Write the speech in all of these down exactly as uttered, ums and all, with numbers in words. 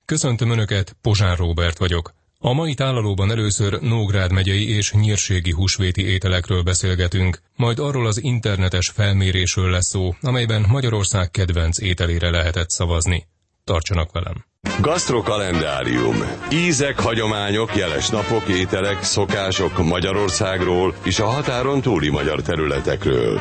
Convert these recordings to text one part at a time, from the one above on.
Köszöntöm Önöket, Pozsár Róbert vagyok. A mai tálalóban először Nógrád megyei és nyírségi húsvéti ételekről beszélgetünk, majd arról az internetes felmérésről lesz szó, amelyben Magyarország kedvenc ételére lehetett szavazni. Tartsanak velem! Gasztrokalendárium. Ízek, hagyományok, jeles napok, ételek, szokások Magyarországról és a határon túli magyar területekről.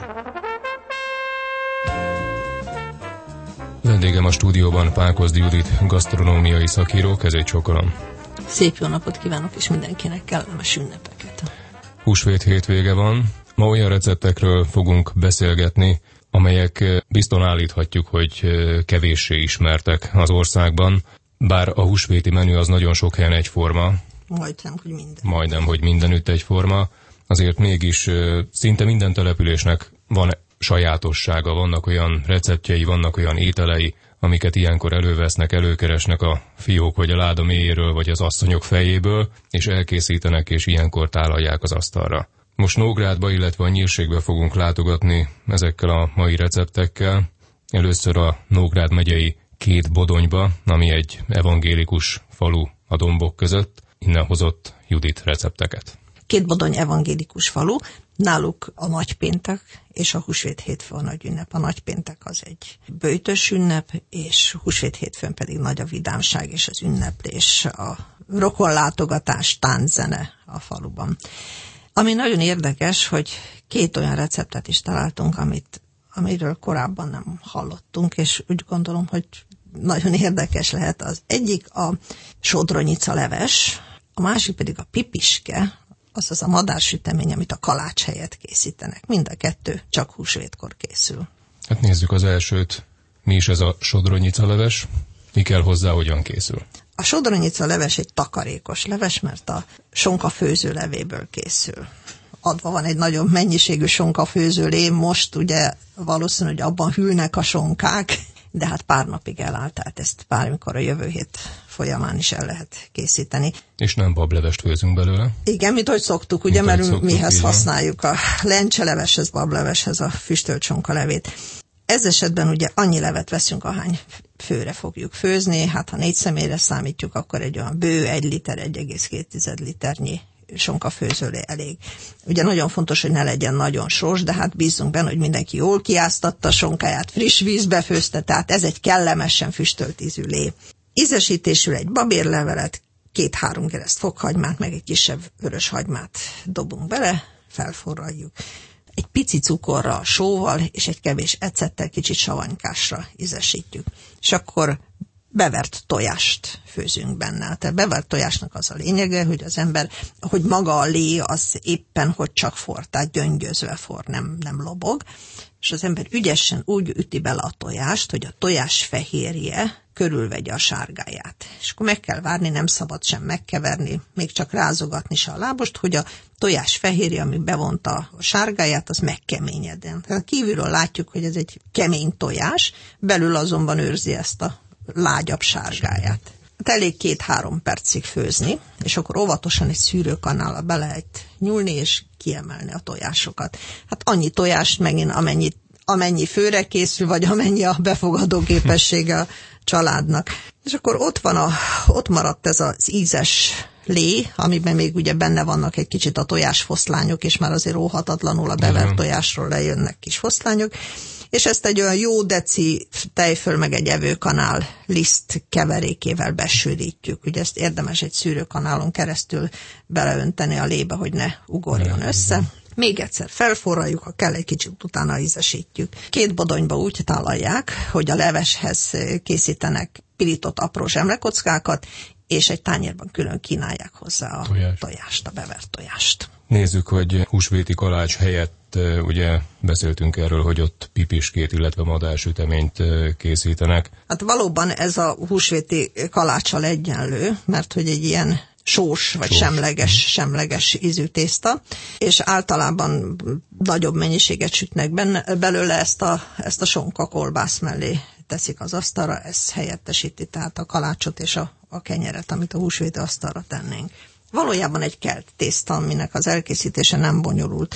Vendégem a stúdióban Pákozdi Judit, gasztronómiai szakíró, kezét csókolom. Szép jó napot kívánok, és mindenkinek kellemes ünnepeket. Húsvét hétvége van, ma olyan receptekről fogunk beszélgetni, amelyek bizton állíthatjuk, hogy kevéssé ismertek az országban, bár a húsvéti menü az nagyon sok helyen egyforma. Majdnem, hogy minden. Majdnem, hogy mindenütt egyforma, azért mégis szinte minden településnek van sajátossága, vannak olyan receptjei, vannak olyan ételei, amiket ilyenkor elővesznek, előkeresnek a fiók vagy a láda mélyéről, vagy az asszonyok fejéből, és elkészítenek, és ilyenkor tálalják az asztalra. Most Nógrádba, illetve a Nyírségbe fogunk látogatni ezekkel a mai receptekkel. Először a Nógrád megyei Két Bodonyba, ami egy evangélikus falu a dombok között. Innen hozott Judit recepteket. Két Bodony evangélikus falu, náluk a nagypéntek és a húsvét hétfő a nagy ünnep. A nagypéntek az egy böjtös ünnep, és húsvét hétfőn pedig nagy a vidámság és az ünneplés, a rokonlátogatás, tánczene a faluban. Ami nagyon érdekes, hogy két olyan receptet is találtunk, amit, amiről korábban nem hallottunk, és úgy gondolom, hogy nagyon érdekes lehet. Az egyik a sodronyica leves, a másik pedig a pipiske, azaz a madársütemény, amit a kalács helyett készítenek. Mind a kettő csak húsvétkor készül. Hát nézzük az elsőt. Mi is ez a sodronyica leves? Mi kell hozzá, hogyan készül? A sodronyica leves egy takarékos leves, mert a sonka főzőlevéből készül. Adva van egy nagyon mennyiségű sonka főzőlé, most ugye valószínű, hogy abban hűlnek a sonkák, de hát pár napig eláll, tehát ezt bármikor a jövő hét folyamán is el lehet készíteni. És nem bablevest főzünk belőle? Igen, mint hogy szoktuk, ugye, mert szoktuk, mihez igen. használjuk a lencseleveshez, bableveshez a füstölt sonkalevét. Ez esetben ugye annyi levet veszünk, ahány főre fogjuk főzni, hát ha négy személyre számítjuk, akkor egy olyan bő egy liter, egy egész két liternyi sonkafőzőlé elég. Ugye nagyon fontos, hogy ne legyen nagyon sós, de hát bízzunk benne, hogy mindenki jól kiáztatta a sonkáját, friss vízbe főzte, tehát ez egy kellemesen füstölt ízű lé. Ízesítésül egy babérlevelet, két-három gereszt fokhagymát, meg egy kisebb vörös hagymát dobunk bele, felforraljuk. Egy pici cukorral, sóval és egy kevés ecettel, kicsit savanykásra ízesítjük. És akkor bevert tojást főzünk benne. Tehát bevert tojásnak az a lényege, hogy az ember, hogy maga a lé az éppen, hogy csak for, tehát gyöngyözve for, nem, nem lobog, és az ember ügyesen úgy üti bele a tojást, hogy a tojás fehérje körülvegye a sárgáját. És akkor meg kell várni, nem szabad sem megkeverni, még csak rázogatni se a lábost, hogy a tojás fehérje, ami bevonta a sárgáját, az megkeményedjen. Tehát kívülről látjuk, hogy ez egy kemény tojás, belül azonban őrzi ezt a lágyabb sárgáját. Hát elég két-három percig főzni, és akkor óvatosan egy szűrőkanállal be lehet nyúlni, és kiemelni a tojásokat. Hát annyi tojást megint, amennyi, amennyi főre készül, vagy amennyi a befogadó képessége a családnak. És akkor ott van a, ott maradt ez az ízes lé, amiben még ugye benne vannak egy kicsit a tojásfoszlányok, és már azért óhatatlanul a bevert tojásról lejönnek kis foszlányok, és ezt egy olyan jó deci tejföl meg egy evőkanál liszt keverékével besűrítjük. Ugye ezt érdemes egy szűrőkanálon keresztül beleönteni a lébe, hogy ne ugorjon össze. Még egyszer felforraljuk, ha kell, egy kicsit utána ízesítjük. Két bodonyba úgy tálalják, hogy a leveshez készítenek pirított apró zsemlekockákat, és egy tányérban külön kínálják hozzá a Tojás. tojást, a bevert tojást. Nézzük, hogy húsvéti kalács helyett ugye beszéltünk erről, hogy ott pipiskét, illetve madársüteményt készítenek. Hát valóban ez a húsvéti kaláccsal egyenlő, mert hogy egy ilyen sós vagy sós. semleges, semleges ízű tészta, és általában nagyobb mennyiséget sütnek benne, belőle ezt a, ezt a sonka kolbász mellé teszik az asztalra, ez helyettesíti tehát a kalácsot és a, a kenyeret, amit a húsvéti asztalra tennénk. Valójában egy kelt tészta, aminek az elkészítése nem bonyolult.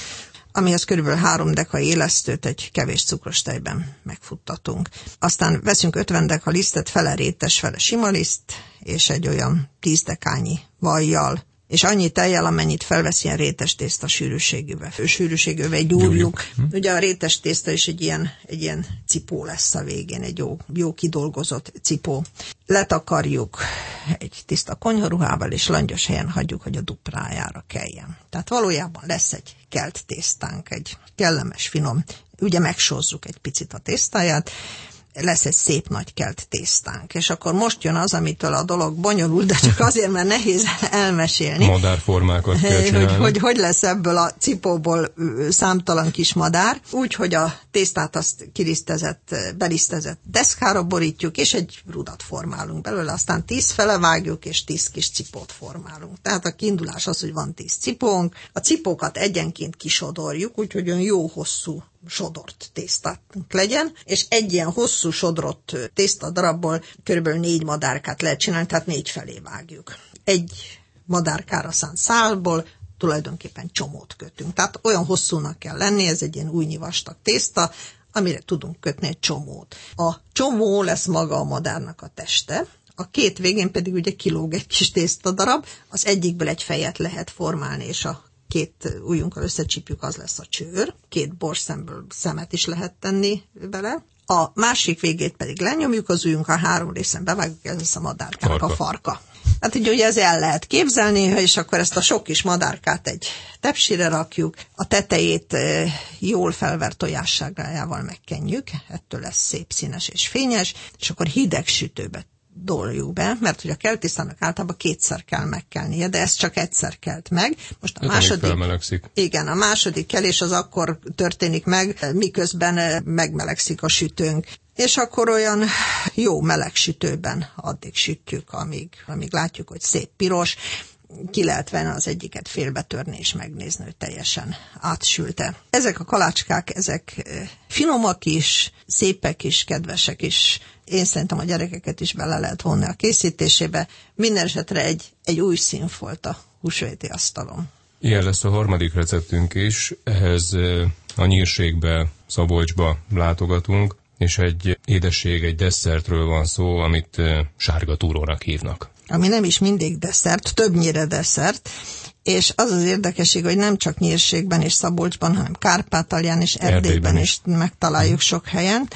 amihez körülbelül három deka élesztőt egy kevés cukros tejben megfuttatunk. Aztán veszünk ötven deka lisztet, fele rétes, fele sima liszt, és egy olyan tíz dekányi vajjal, és annyi tejjel, amennyit felvesz ilyen rétes tészta sűrűségűvel. Sűrűségűvel gyúrjuk. Hm. Ugye a rétes tészta is egy ilyen, egy ilyen cipó lesz a végén, egy jó, jó kidolgozott cipó. Letakarjuk egy tiszta konyharuhával, és langyos helyen hagyjuk, hogy a duplájára keljen. Tehát valójában lesz egy kelt tésztánk, egy kellemes, finom, ugye megsózzuk egy picit a tésztáját, lesz egy szép nagy kelt tésztánk. És akkor most jön az, amitől a dolog bonyolult, de csak azért, mert nehéz elmesélni. Madárformákat kell csinálni. Hogy, hogy hogy lesz ebből a cipóból számtalan kis madár. Úgy, hogy a tésztát azt kilisztezett, belisztezett deszkára borítjuk, és egy rudat formálunk belőle, aztán tíz fele vágjuk, és tíz kis cipót formálunk. Tehát a kiindulás az, hogy van tíz cipónk. A cipókat egyenként kisodorjuk, úgyhogy olyan jó hosszú sodort tésztát legyen, és egy ilyen hosszú sodrott tésztadarabból körülbelül négy madárkát lehet csinálni, tehát négy felé vágjuk. Egy madárkára szánt szálból tulajdonképpen csomót kötünk. Tehát olyan hosszúnak kell lenni, ez egy ilyen újnyi vastag tészta, amire tudunk kötni egy csomót. A csomó lesz maga a madárnak a teste, a két végén pedig ugye kilóg egy kis tésztadarab, az egyikből egy fejet lehet formálni, és a két ujjunkkal összecsípjük, az lesz a csőr. Két borszemből szemet is lehet tenni bele. A másik végét pedig lenyomjuk, az ujjunkkal három részen bevágjuk, ez lesz a madárkának a farka. Hát így ugye ez el lehet képzelni, és akkor ezt a sok kis madárkát egy tepsire rakjuk, a tetejét jól felvert tojásságával megkenjük, ettől lesz szép színes és fényes, és akkor hideg sütőbe doljuk be, mert hogy a keltésztának általában kétszer kell megkelnie, de ez csak egyszer kelt meg. Most a második, igen, a második kelés az akkor történik meg, miközben megmelegszik a sütőnk. És akkor olyan jó meleg sütőben addig sütjük, amíg, amíg látjuk, hogy szép piros. Ki lehet venni az egyiket félbetörni és megnézni, hogy teljesen átsülte. Ezek a kalácskák, ezek finomak is, szépek is, kedvesek is. Én szerintem a gyerekeket is bele lehet vonni a készítésébe. Minden esetre egy, egy új színfolt a húsvéti asztalon. Ilyen lesz a harmadik receptünk is. Ehhez a Nyírségbe, Szabolcsba látogatunk, és egy édesség, egy desszertről van szó, amit sárga túrónak hívnak. Ami nem is mindig desszert, többnyire desszert, és az az érdekesség, hogy nem csak Nyírségben és Szabolcsban, hanem Kárpátalján és Erdélyben, Erdélyben is. is megtaláljuk sok helyen,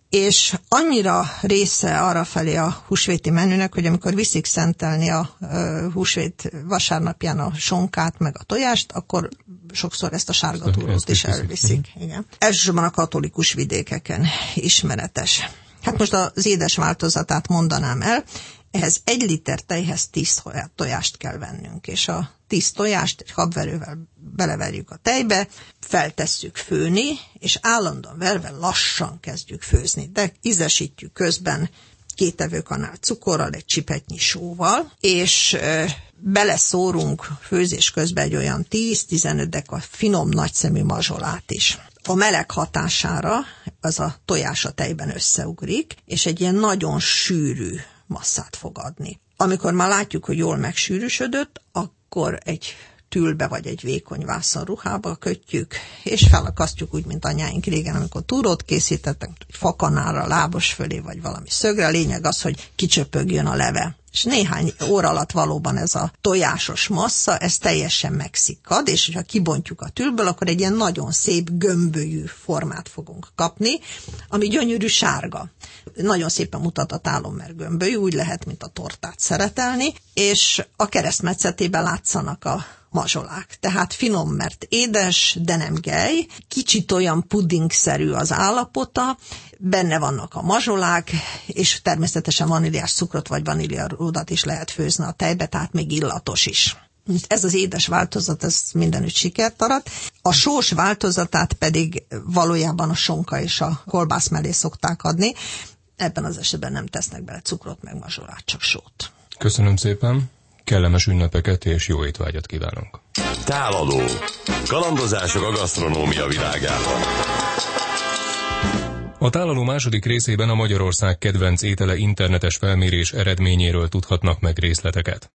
és annyira része arrafelé a húsvéti menünek, hogy amikor viszik szentelni a uh, húsvét vasárnapján a sonkát, meg a tojást, akkor sokszor ezt a sárga túrót is elviszik. Igen. Elsősorban a katolikus vidékeken ismeretes. Hát most az édes változatát mondanám el, ehhez egy liter tejhez tíz tojást kell vennünk, és a tíz tojást egy habverővel beleverjük a tejbe, feltesszük főni, és állandóan verve lassan kezdjük főzni, de ízesítjük közben két evőkanál cukorral, egy csipetnyi sóval, és beleszórunk főzés közben egy olyan tíz-tizenöt deka finom nagyszemű mazsolát is. A meleg hatására az a tojás a tejben összeugrik, és egy ilyen nagyon sűrű masszát fog adni. Amikor már látjuk, hogy jól megsűrűsödött, akkor egy tülbe vagy egy vékony vászonruhába kötjük, és felakasztjuk úgy, mint anyáink régen, amikor túrót készítettek, fakanára, lábos fölé, vagy valami szögre. Lényeg az, hogy kicsöpögjön a leve. És néhány óra alatt valóban ez a tojásos massza, ez teljesen megszikkad, és hogyha kibontjuk a tülből, akkor egy ilyen nagyon szép gömbölyű formát fogunk kapni, ami gyönyörű sárga. Nagyon szépen mutat a tálon, mert gömbölyű, úgy lehet, mint a tortát szeretelni, és a keresztmetszetében látszanak a mazsolák. Tehát finom, mert édes, de nem gely, kicsit olyan pudingszerű az állapota, benne vannak a mazsolák, és természetesen vaníliás cukrot vagy vaníliarudat is lehet főzni a tejbe, tehát még illatos is. Ez az édes változat, ez mindenütt sikert arat. A sós változatát pedig valójában a sonka és a kolbász mellé szokták adni. Ebben az esetben nem tesznek bele cukrot, meg mazsolát, csak sót. Köszönöm szépen, kellemes ünnepeket és jó étvágyat kívánunk. Tálaló. Kalandozások a gasztronómia világában. A tálaló második részében a Magyarország kedvenc étele internetes felmérés eredményéről tudhatnak meg részleteket.